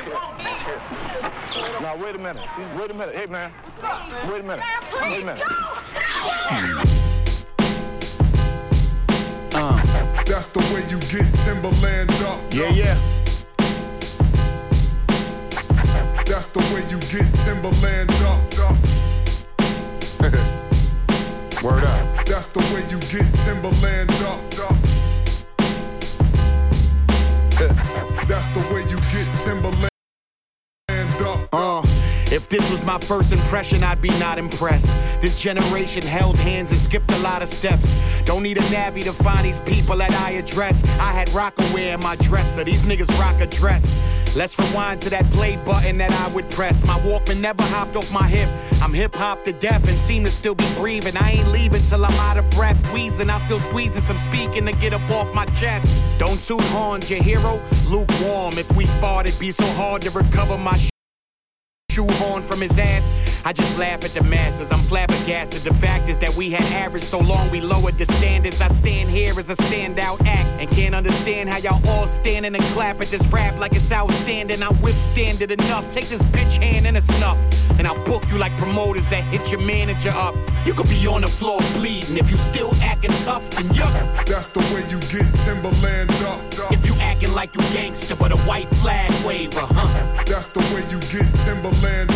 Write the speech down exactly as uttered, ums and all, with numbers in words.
Now, wait a minute. Wait a minute. Hey, man. Wait a minute. Wait a minute. Uh. That's the way you get Timberland up. Yeah, yeah. That's the way you get Timberland up. Word up. That's the way you get Timberland up. That's the way you get Timberland up. Uh. If this was my first impression, I'd be not impressed. This generation held hands and skipped a lot of steps. Don't need a navvy to find these people that I address. I had Rockaway in my dresser, these niggas rock a dress. Let's rewind to that play button that I would press. My Walkman never hopped off my hip. I'm hip-hop to death and seem to still be breathing. I ain't leaving till I'm out of breath. Wheezing, I'm still squeezing some speaking to get up off my chest. Don't toot horns, your hero, lukewarm. If we sparred, it'd be so hard to recover my sh- shoehorn from his ass. I just laugh at the masses, I'm flabbergasted. The fact is that we had average so long we lowered the standards. I stand here as a standout act and can't understand how y'all all standing and clap at this rap like it's outstanding. I withstand it enough, take this bitch hand and a snuff, and I'll book you like promoters that hit your manager up. You could be on the floor bleeding if you still acting tough and yuck. That's the way you get Timberland up. If you acting like you gangster but a white flag waver, huh? That's the way you get Timberland